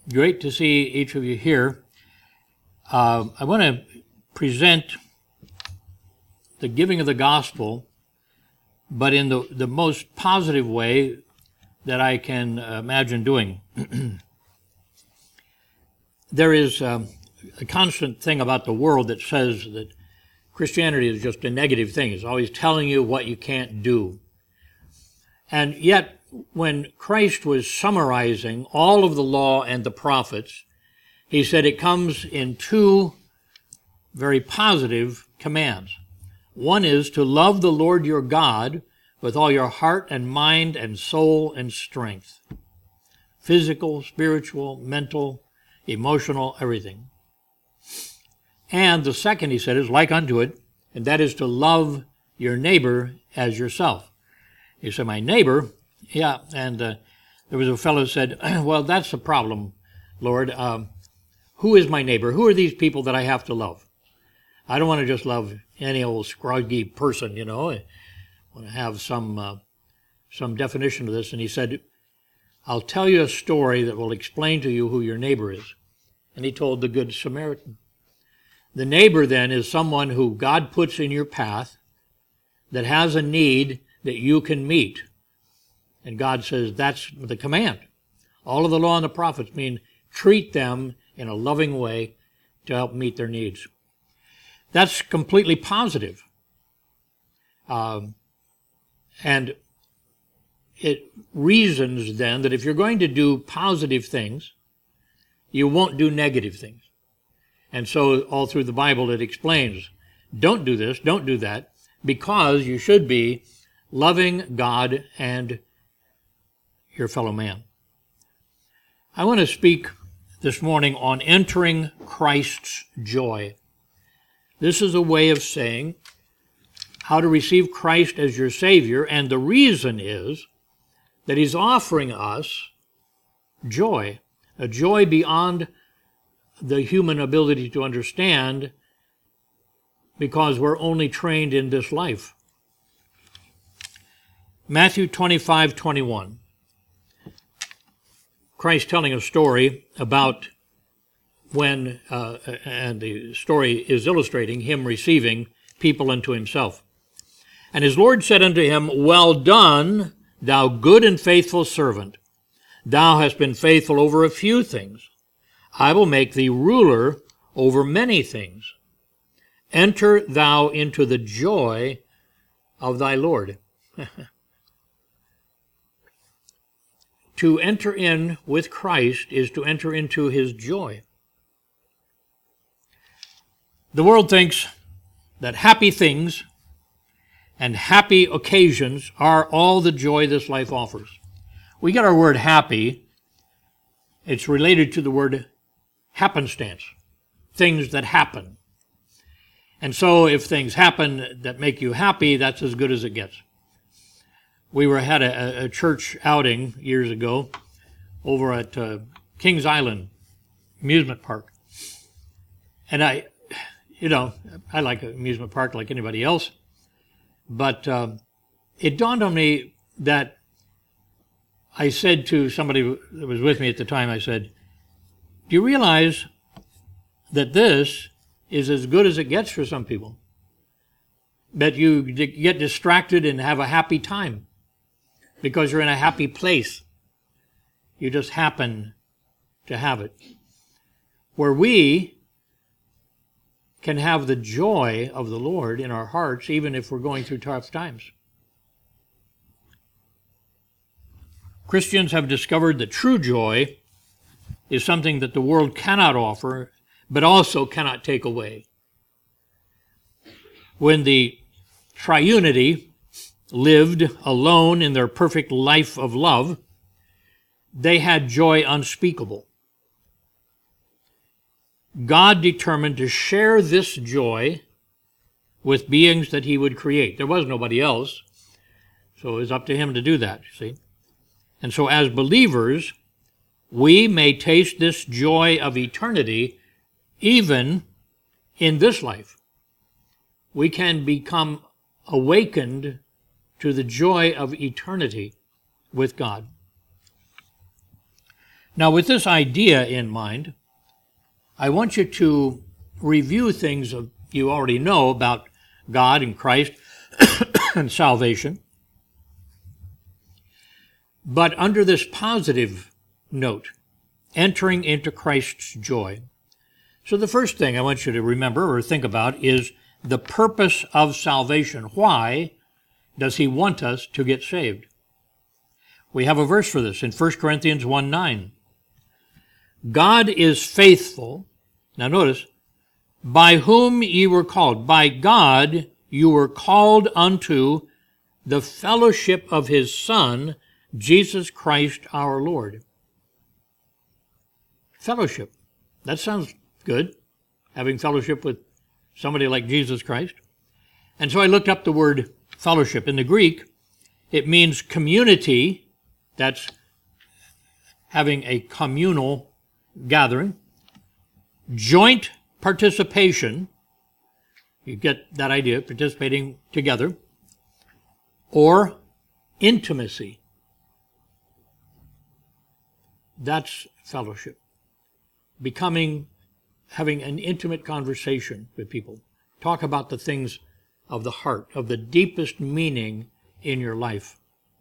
Great to see each of you here. I want to present the giving of the gospel, but in the most positive way that I can imagine doing. There is a constant thing about the world that says that Christianity is just a negative thing. It's always telling you what you can't do. And yet, when Christ was summarizing all of the law and the prophets, he said it comes in two very positive commands. One is to love the Lord your God with all your heart and mind and soul and strength. Physical, spiritual, mental, emotional, everything. And the second, he said, is like unto it, and that is to love your neighbor as yourself. He said, my neighbor, yeah, and there was a fellow who said, well, that's the problem, Lord. Who is my neighbor? Who are these people that I have to love? I don't want to just love any old scruggy person, you know. I want to have some definition of this. And he said, I'll tell you a story that will explain to you who your neighbor is. And he told the Good Samaritan. The neighbor then is someone who God puts in your path that has a need that you can meet. And God says that's the command. All of the law and the prophets mean treat them in a loving way to help meet their needs. That's completely positive. And it reasons then that if you're going to do positive things, you won't do negative things. And so all through the Bible it explains, don't do this, don't do that, because you should be loving God and your fellow man. I want to speak this morning on entering Christ's joy. This is a way of saying how to receive Christ as your Savior, and the reason is that He's offering us joy, a joy beyond the human ability to understand, because we're only trained in this life. Matthew 25:21. Christ telling a story about when, and the story is illustrating him receiving people unto himself. And his Lord said unto him, well done, thou good and faithful servant. Thou hast been faithful over a few things. I will make thee ruler over many things. Enter thou into the joy of thy Lord. To enter in with Christ is to enter into his joy. The world thinks that happy things and happy occasions are all the joy this life offers. We get our word happy. It's related to the word happenstance, things that happen. And so if things happen that make you happy, that's as good as it gets. We had a church outing years ago over at Kings Island Amusement Park. And I like an amusement park like anybody else. But it dawned on me that I said to somebody that was with me at the time, I said, do you realize that this is as good as it gets for some people? That you get distracted and have a happy time because you're in a happy place. You just happen to have it. Where we can have the joy of the Lord in our hearts, even if we're going through tough times. Christians have discovered that true joy is something that the world cannot offer, but also cannot take away. When the triunity lived alone in their perfect life of love, they had joy unspeakable. God determined to share this joy with beings that he would create. There was nobody else, so it was up to him to do that, you see. And so as believers, we may taste this joy of eternity even in this life. We can become awakened to the joy of eternity with God. Now, with this idea in mind, I want you to review things you already know about God and Christ and salvation, but under this positive note, entering into Christ's joy. So the first thing I want you to remember or think about is the purpose of salvation. Why does he want us to get saved? We have a verse for this in 1 Corinthians 1:9. God is faithful. Now notice, by whom ye were called. By God you were called unto the fellowship of his Son, Jesus Christ our Lord. Fellowship. That sounds good, having fellowship with somebody like Jesus Christ. And so I looked up the word fellowship. In the Greek, it means community. That's having a communal gathering. Joint participation. You get that idea, participating together. Or intimacy. That's fellowship. Having an intimate conversation with people. Talk about the things of the heart, of the deepest meaning in your life.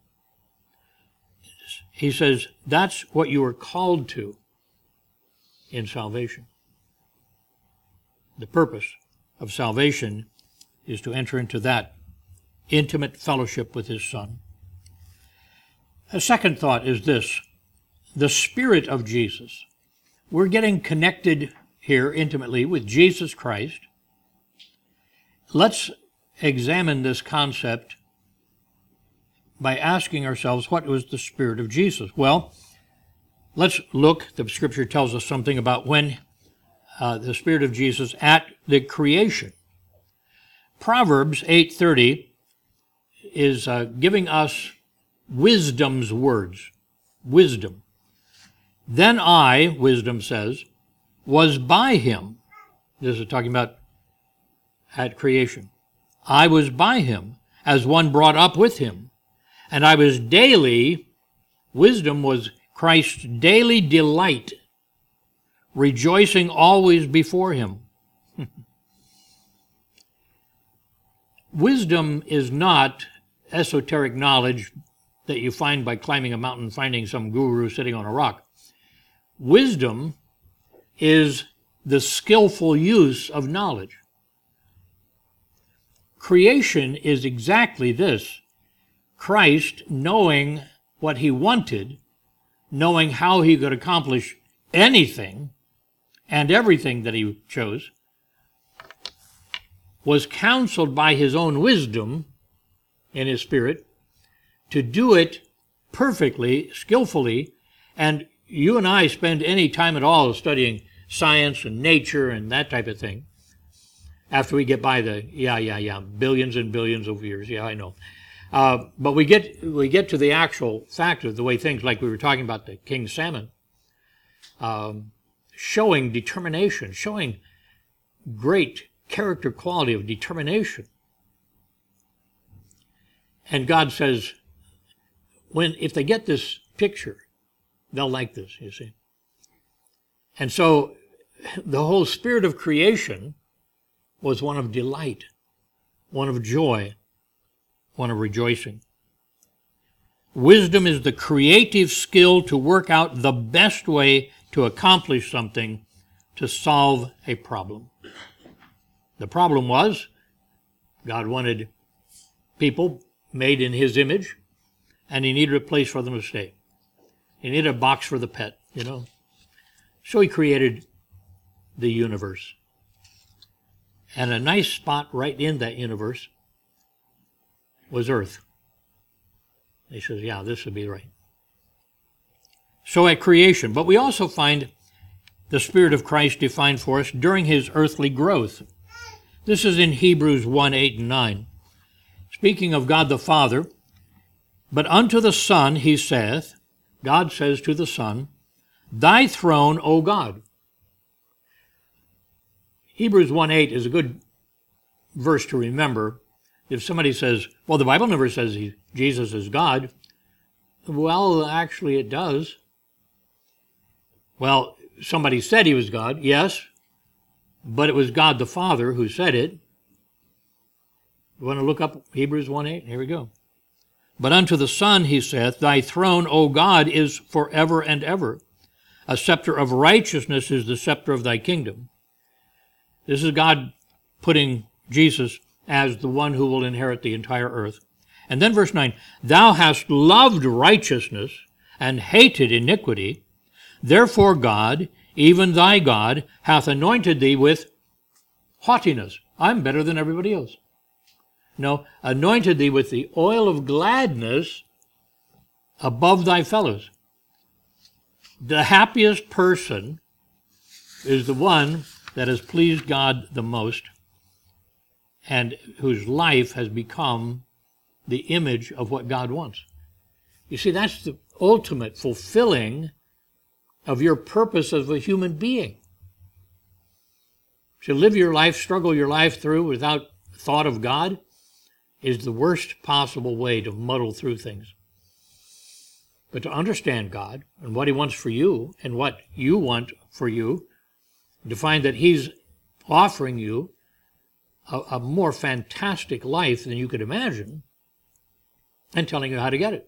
He says that's what you are called to in salvation. The purpose of salvation is to enter into that intimate fellowship with his Son. A second thought is this: the Spirit of Jesus. We're getting connected here intimately with Jesus Christ. Let's examine this concept by asking ourselves, what was the Spirit of Jesus? Well, let's look. The Scripture tells us something about when the Spirit of Jesus at the creation. Proverbs 8:30 is giving us wisdom's words. Wisdom. Then I, wisdom says, was by him. This is talking about at creation. I was by him as one brought up with him. And I was daily, wisdom was Christ's daily delight, rejoicing always before him. Wisdom is not esoteric knowledge that you find by climbing a mountain, finding some guru sitting on a rock. Wisdom is the skillful use of knowledge. Creation is exactly this. Christ knowing what he wanted, knowing how he could accomplish anything and everything that he chose, was counseled by his own wisdom in his Spirit to do it perfectly, skillfully. And you and I spend any time at all studying science and nature and that type of thing after we get by the billions and billions of years. Yeah, I know. But we get to the actual fact of the way things, like we were talking about the king salmon, showing determination, showing great character quality of determination. And God says, if they get this picture, they'll like this, you see. And so the whole spirit of creation was one of delight, one of joy, one of rejoicing. Wisdom is the creative skill to work out the best way to accomplish something, to solve a problem. The problem was, God wanted people made in his image, and he needed a place for them to stay. He needed a box for the pet, you know. So he created the universe. And a nice spot right in that universe was Earth. He says, yeah, this would be right. So at creation. But we also find the Spirit of Christ defined for us during his earthly growth. This is in Hebrews 1:8 and 9. Speaking of God the Father, but unto the Son he saith, God says to the Son, thy throne, O God. Hebrews 1:8 is a good verse to remember. If somebody says, well, the Bible never says Jesus is God. Well, actually it does. Well, somebody said he was God, yes, but it was God the Father who said it. You want to look up Hebrews 1:8? Here we go. But unto the Son he saith, Thy throne, O God, is forever and ever. A scepter of righteousness is the scepter of thy kingdom. This is God putting Jesus as the one who will inherit the entire earth. And then verse 9, Thou hast loved righteousness and hated iniquity. Therefore God, even thy God, hath anointed thee with haughtiness. I'm better than everybody else. No, anointed thee with the oil of gladness above thy fellows. The happiest person is the one that has pleased God the most and whose life has become the image of what God wants. You see, that's the ultimate fulfilling of your purpose as a human being. To live your life, struggle your life through without thought of God is the worst possible way to muddle through things. But to understand God and what he wants for you and what you want for you, to find that he's offering you a more fantastic life than you could imagine and telling you how to get it.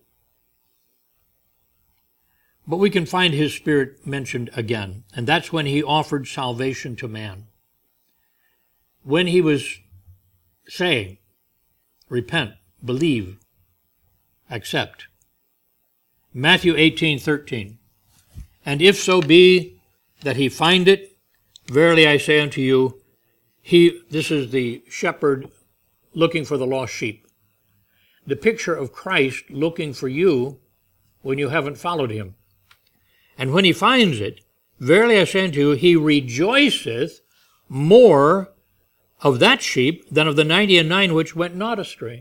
But we can find his Spirit mentioned again, and that's when he offered salvation to man. When he was saying, repent, believe, accept. Matthew 18:13. And if so be that he find it, verily I say unto you, this is the shepherd looking for the lost sheep. The picture of Christ looking for you when you haven't followed him. And when he finds it, verily I say unto you, he rejoiceth more of that sheep than of the 99 which went not astray.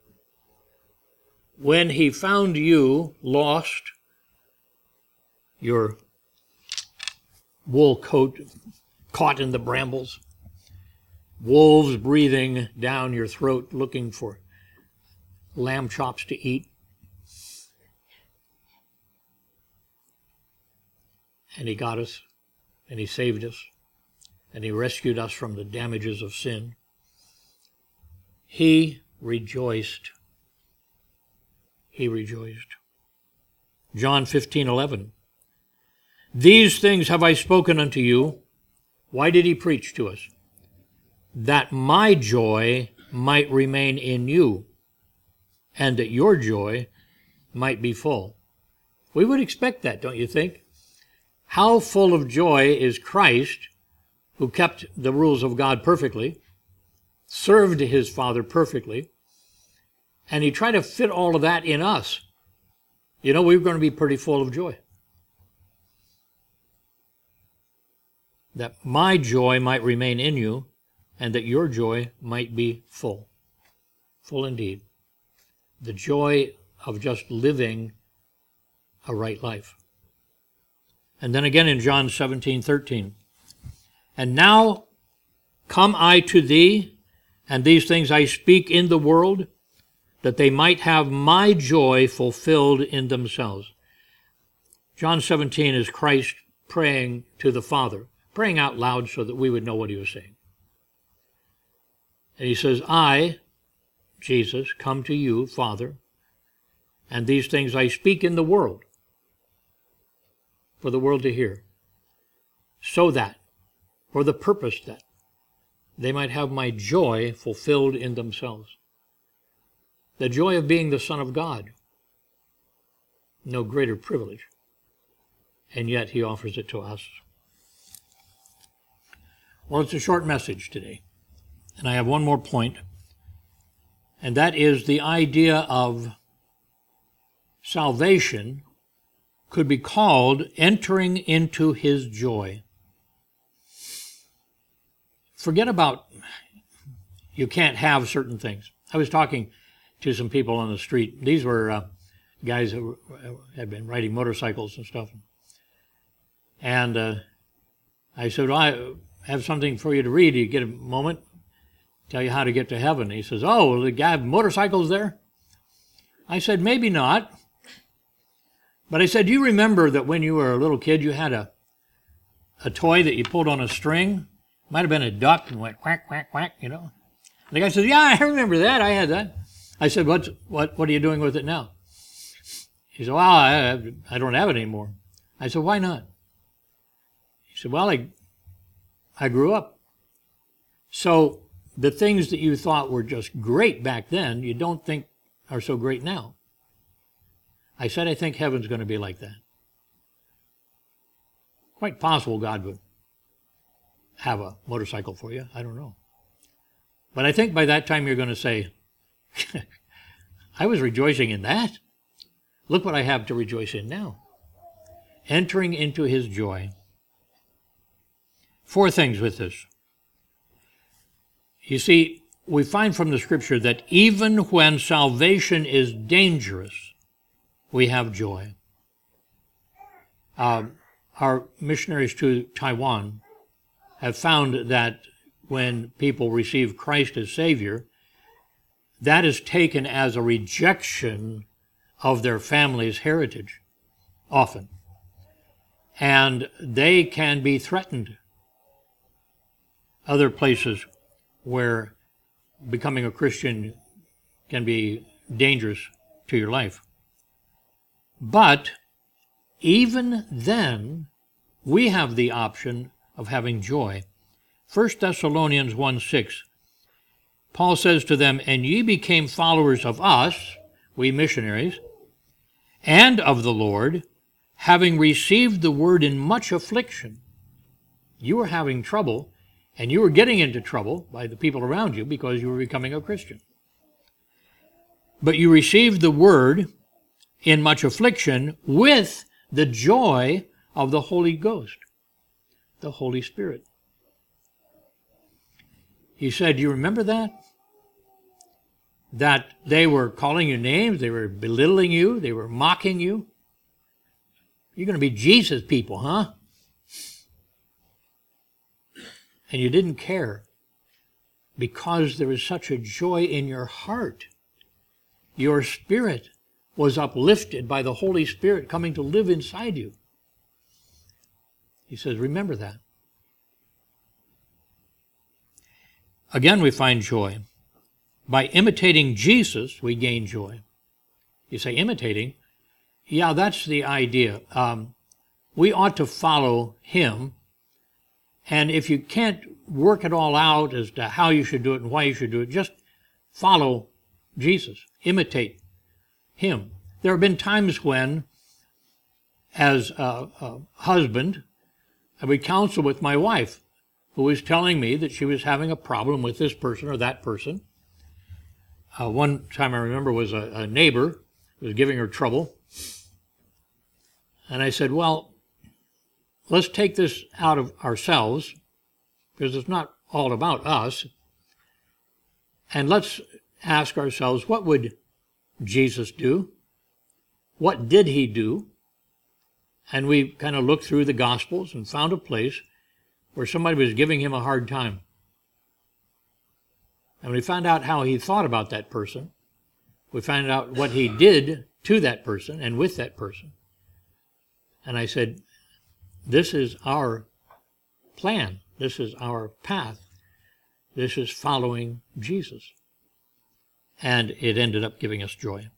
When he found you lost, your wool coat caught in the brambles, wolves breathing down your throat looking for lamb chops to eat, and he got us, and he saved us, and he rescued us from the damages of sin. He rejoiced. He rejoiced. John 15:11. These things have I spoken unto you. Why did he preach to us? That my joy might remain in you, and that your joy might be full. We would expect that, don't you think? How full of joy is Christ, who kept the rules of God perfectly, served his Father perfectly, and he tried to fit all of that in us. You know, we're going to be pretty full of joy. That my joy might remain in you, and that your joy might be full. Full indeed. The joy of just living a right life. And then again in John 17:13. And now come I to thee, and these things I speak in the world, that they might have my joy fulfilled in themselves. John 17 is Christ praying to the Father, praying out loud so that we would know what he was saying. And he says, I, Jesus, come to you, Father, and these things I speak in the world, for the world to hear, so that, for the purpose that they might have my joy fulfilled in themselves. The joy of being the Son of God. No greater privilege. And yet he offers it to us. Well, it's a short message today. And I have one more point. And that is the idea of salvation could be called entering into his joy. Forget about you can't have certain things. I was talking to some people on the street. These were guys who had been riding motorcycles and stuff. And I said, well, I have something for you to read. You get a moment? Tell you how to get to heaven. He says, oh, will the guy have motorcycles there? I said, maybe not. But I said, do you remember that when you were a little kid, you had a a toy that you pulled on a string. Might have been a duck and went quack, quack, quack, you know. And the guy says, yeah, I remember that. I had that. I said, what are you doing with it now? He said, well, I don't have it anymore. I said, why not? He said, well, I grew up. So the things that you thought were just great back then, you don't think are so great now. I said, I think heaven's going to be like that. Quite possible God would have a motorcycle for you. I don't know. But I think by that time you're going to say, I was rejoicing in that. Look what I have to rejoice in now. Entering into his joy. 4 things with this. You see, we find from the scripture that even when salvation is dangerous, we have joy. Our missionaries to Taiwan have found that when people receive Christ as Savior, that is taken as a rejection of their family's heritage, often. And they can be threatened. Other places where becoming a Christian can be dangerous to your life. But even then, we have the option of having joy. 1 Thessalonians 1:6, Paul says to them, and ye became followers of us, we missionaries, and of the Lord, having received the word in much affliction. You were having trouble, and you were getting into trouble by the people around you because you were becoming a Christian. But you received the word in much affliction with the joy of the Holy Ghost, the Holy Spirit. He said, you remember that? That they were calling you names, they were belittling you, they were mocking you. You're going to be Jesus people, huh? And you didn't care because there was such a joy in your heart. Your spirit was uplifted by the Holy Spirit coming to live inside you. He says, remember that. Again, we find joy. By imitating Jesus, we gain joy. You say, imitating? Yeah, that's the idea. We ought to follow him. And if you can't work it all out as to how you should do it and why you should do it, just follow Jesus. Imitate him. There have been times when, as a husband, I would counsel with my wife, who was telling me that she was having a problem with this person or that person. One time I remember was a neighbor who was giving her trouble. And I said, well, let's take this out of ourselves, because it's not all about us. And let's ask ourselves, what would Jesus do? What did he do? And we kind of looked through the Gospels and found a place where somebody was giving him a hard time. And we found out how he thought about that person. We found out what he did to that person and with that person. And I said, this is our plan. This is our path. This is following Jesus. And it ended up giving us joy.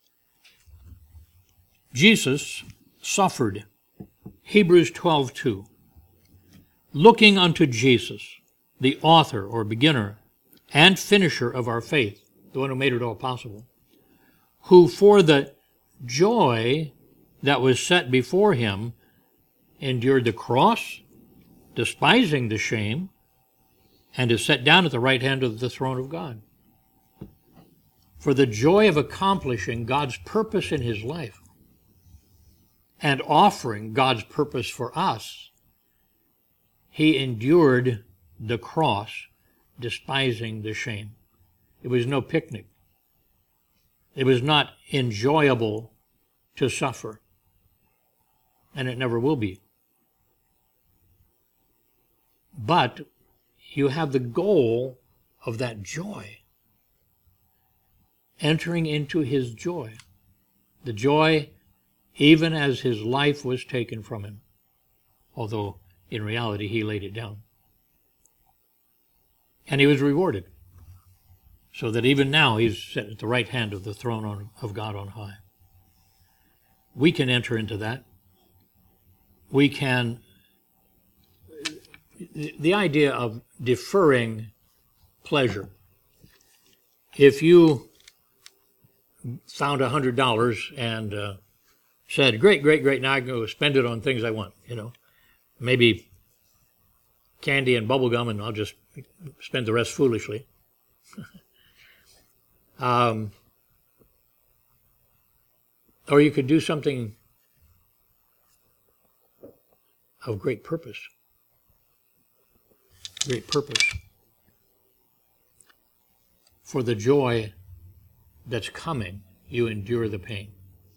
Jesus suffered. Hebrews 12:2. Looking unto Jesus, the author or beginner and finisher of our faith, the one who made it all possible, who for the joy that was set before him endured the cross, despising the shame, and is set down at the right hand of the throne of God. For the joy of accomplishing God's purpose in his life and offering God's purpose for us, he endured the cross, despising the shame. It was no picnic. It was not enjoyable to suffer, and it never will be. But you have the goal of that joy, entering into his joy, the joy even as his life was taken from him, although In reality, he laid it down. And he was rewarded, so that even now he's set at the right hand of the throne of God on high. We can enter into that. We can, the idea of deferring pleasure. If you found $100 and said, great, now I can go spend it on things I want, maybe candy and bubble gum, and I'll just spend the rest foolishly. Or you could do something of great purpose. Great purpose. For the joy that's coming, you endure the pain.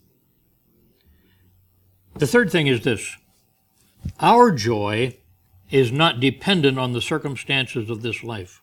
The third thing is this. Our joy is not dependent on the circumstances of this life.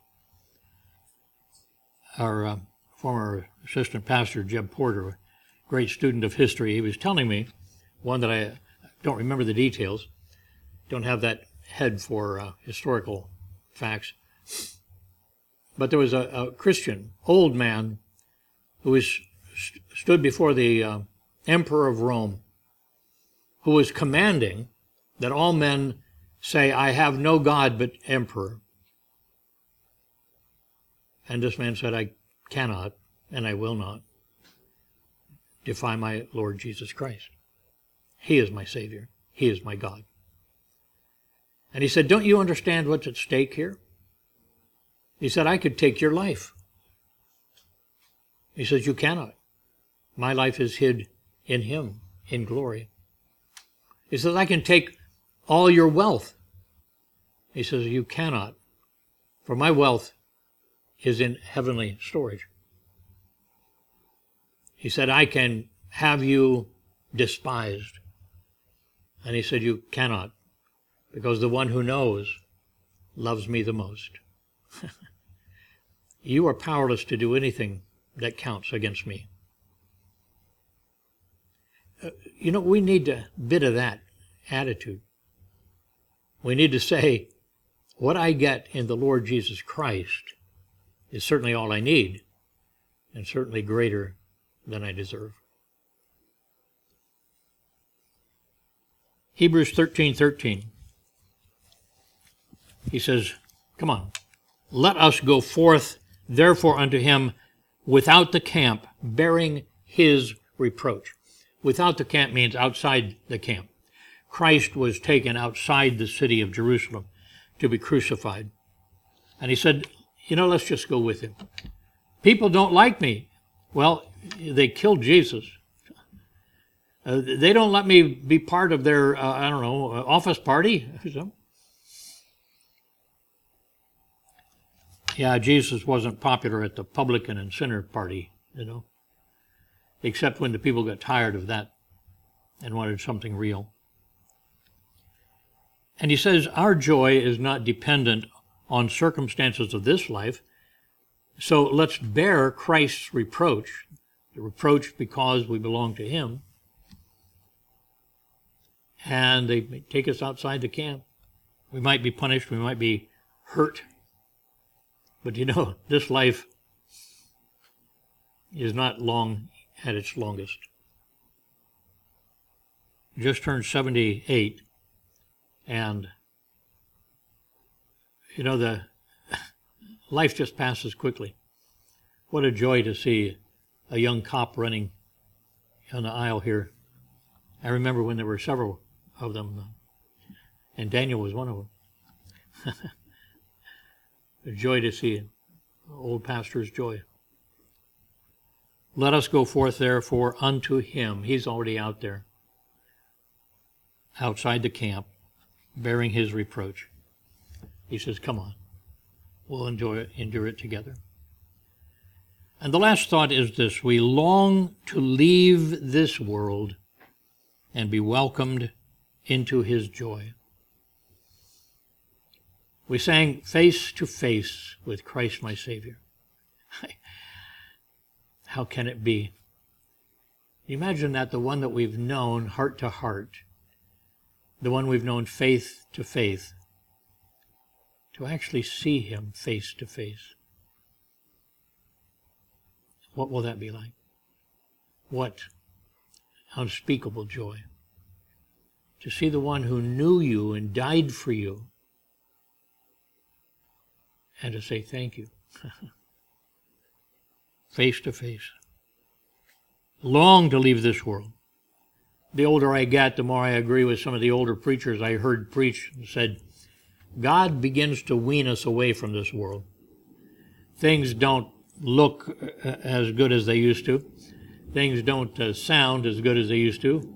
Our former assistant pastor, Jeb Porter, a great student of history, he was telling me, one that I don't remember the details, don't have that head for historical facts, but there was a Christian, old man, who stood before the Emperor of Rome, who was commanding that all men say, I have no God but Emperor. And this man said, I cannot and I will not defy my Lord Jesus Christ. He is my Savior. He is my God. And he said, don't you understand what's at stake here? He said, I could take your life. He says, you cannot. My life is hid in him, in glory. He says, I can take all your wealth. He says, you cannot, for my wealth is in heavenly storage. He said, I can have you despised. And he said, you cannot, because the one who knows loves me the most. You are powerless to do anything that counts against me. We need a bit of that attitude. We need to say, what I get in the Lord Jesus Christ is certainly all I need, and certainly greater than I deserve. Hebrews 13:13. He says, come on, let us go forth therefore unto him without the camp, bearing his reproach. Without the camp means outside the camp. Christ was taken outside the city of Jerusalem to be crucified. And he said, let's just go with him. People don't like me. Well, they killed Jesus. They don't let me be part of their, office party. Yeah, Jesus wasn't popular at the publican and sinner party, except when the people got tired of that and wanted something real. And he says, our joy is not dependent on circumstances of this life, so let's bear Christ's reproach, the reproach because we belong to him, and they may take us outside the camp. We might be punished, we might be hurt, but this life is not long at its longest. Just turned 78, and the life just passes quickly. What a joy to see a young cop running on the aisle here. I remember when there were several of them, and Daniel was one of them. A joy to see an old pastor's joy. Let us go forth therefore unto him. He's already out there, outside the camp, bearing his reproach. He says, come on, we'll endure it together. And the last thought is this: we long to leave this world and be welcomed into his joy. We sang face to face with Christ my Savior. How can it be? Imagine that, the one that we've known heart to heart, the one we've known faith to faith, to actually see him face to face. What will that be like? What unspeakable joy. To see the one who knew you and died for you, and to say thank you. Face to face. Long to leave this world. The older I get, the more I agree with some of the older preachers I heard preach and said, God begins to wean us away from this world. Things don't look as good as they used to. Things don't sound as good as they used to.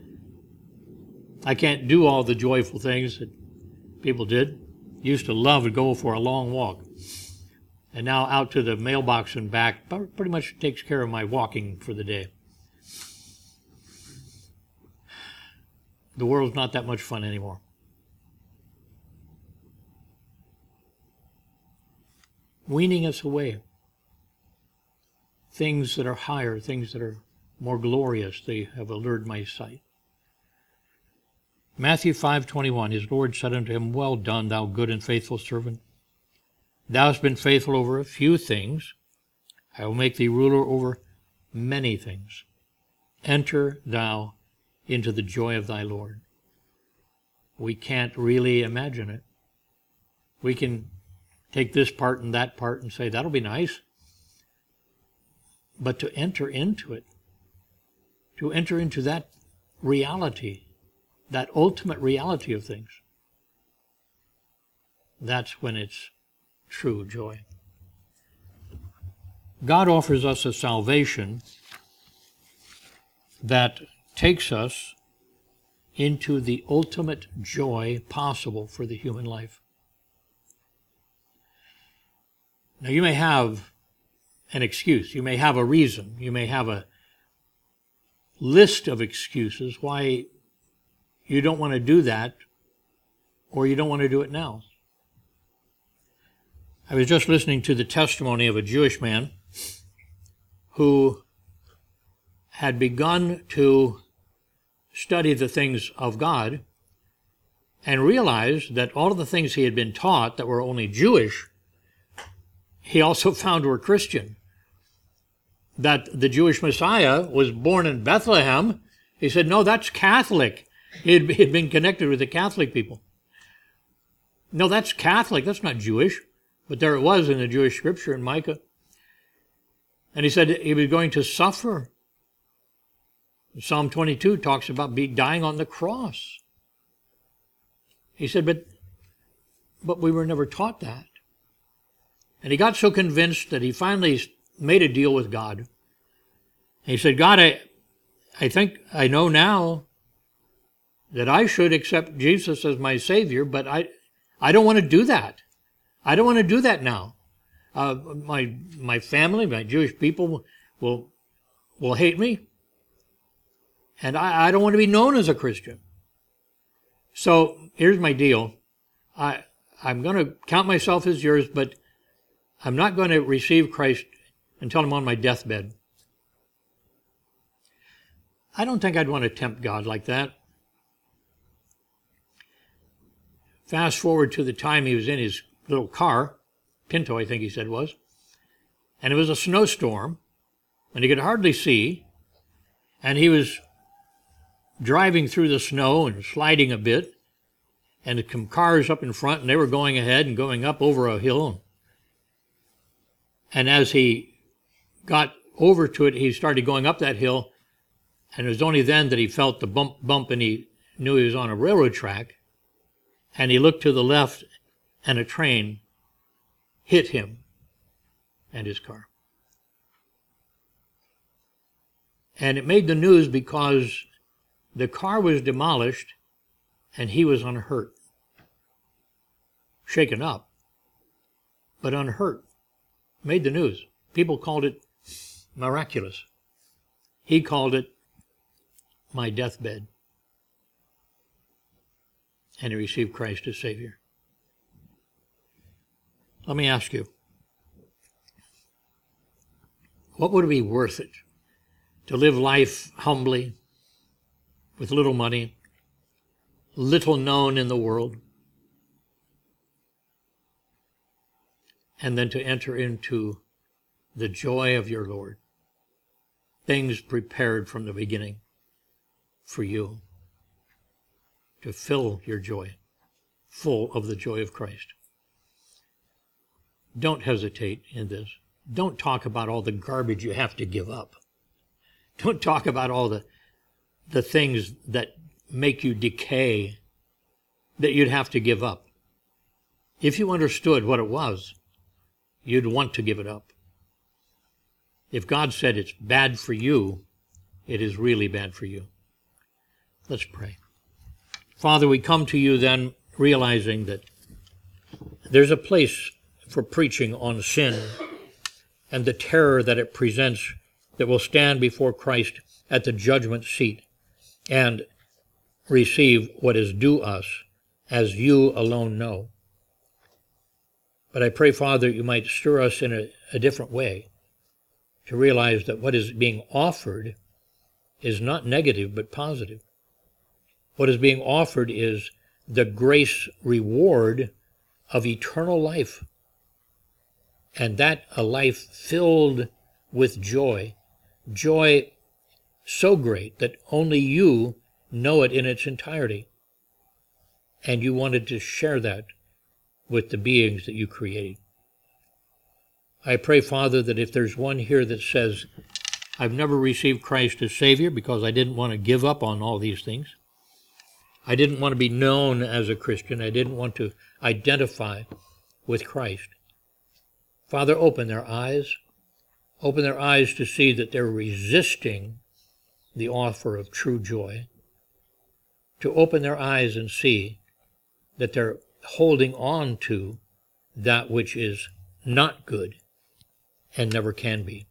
I can't do all the joyful things that people did. Used to love to go for a long walk. And now out to the mailbox and back pretty much takes care of my walking for the day. The world's not that much fun anymore. Weaning us away. Things that are higher, things that are more glorious, they have allured my sight. Matthew 5:21, his Lord said unto him, Well done, thou good and faithful servant. Thou hast been faithful over a few things. I will make thee ruler over many things. Enter thou into the joy of thy Lord. We can't really imagine it. We can take this part and that part and say, that'll be nice. But to enter into it, to enter into that reality, that ultimate reality of things, that's when it's true joy. God offers us a salvation that takes us into the ultimate joy possible for the human life. Now, you may have an excuse. You may have a reason. You may have a list of excuses why you don't want to do that, or you don't want to do it now. I was just listening to the testimony of a Jewish man who had begun to study the things of God and realized that all of the things he had been taught that were only Jewish, he also found were Christian. That the Jewish Messiah was born in Bethlehem. He said, no, that's Catholic. He had been connected with the Catholic people. No, that's Catholic. That's not Jewish. But there it was in the Jewish scripture in Micah. And he said he was going to suffer. Psalm 22 talks about dying on the cross. He said, but we were never taught that. And he got so convinced that he finally made a deal with God. And he said, God, I think I know now that I should accept Jesus as my Savior, but I don't want to do that. I don't want to do that now. My family, my Jewish people will hate me. And I don't want to be known as a Christian. So here's my deal. I'm going to count myself as yours, but I'm not going to receive Christ until I'm on my deathbed. I don't think I'd want to tempt God like that. Fast forward to the time he was in his little car, Pinto I think he said was, and it was a snowstorm, and he could hardly see, and he was driving through the snow and sliding a bit, and some cars up in front, and they were going ahead and going up over a hill. And as he got over to it, he started going up that hill, and it was only then that he felt the bump, and he knew he was on a railroad track. And he looked to the left, and a train hit him and his car. And it made the news because the car was demolished, and he was unhurt. Shaken up, but unhurt. Made the news. People called it miraculous. He called it my deathbed. And he received Christ as Savior. Let me ask you, what would it be worth it to live life humbly, with little money, little known in the world, and then to enter into the joy of your Lord, things prepared from the beginning for you, to fill your joy, full of the joy of Christ. Don't hesitate in this. Don't talk about all the garbage you have to give up. Don't talk about all the things that make you decay that you'd have to give up. If you understood what it was, you'd want to give it up. If God said it's bad for you, it is really bad for you. Let's pray. Father, we come to you then realizing that there's a place for preaching on sin and the terror that it presents that will stand before Christ at the judgment seat and receive what is due us as you alone know. But I pray, Father, you might stir us in a different way to realize that what is being offered is not negative but positive. What is being offered is the grace reward of eternal life, and that a life filled with joy, joy so great that only you know it in its entirety, and you wanted to share that with the beings that you created. I pray, Father, that if there's one here that says, I've never received Christ as Savior because I didn't want to give up on all these things, I didn't want to be known as a Christian, I didn't want to identify with Christ. Father, open their eyes to see that they're resisting the offer of true joy, to open their eyes and see that they're holding on to that which is not good and never can be.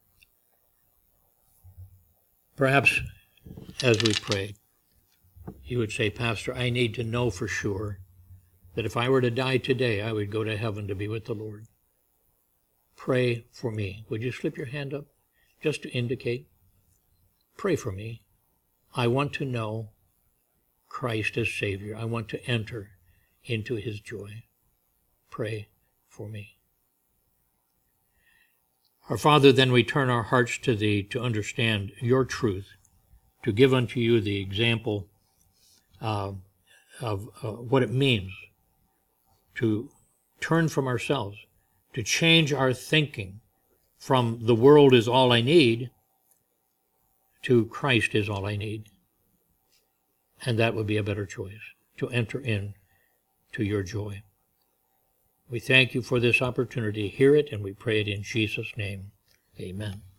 Perhaps as we pray, you would say, Pastor, I need to know for sure that if I were to die today, I would go to heaven to be with the Lord. Pray for me. Would you slip your hand up just to indicate? Pray for me. I want to know Christ as Savior. I want to enter into his joy. Pray for me. Our Father, then we turn our hearts to thee to understand your truth, to give unto you the example of what it means to turn from ourselves, to change our thinking from the world is all I need to Christ is all I need. And that would be a better choice, to enter in to your joy. We thank you for this opportunity. Hear it, and we pray it in Jesus' name. Amen.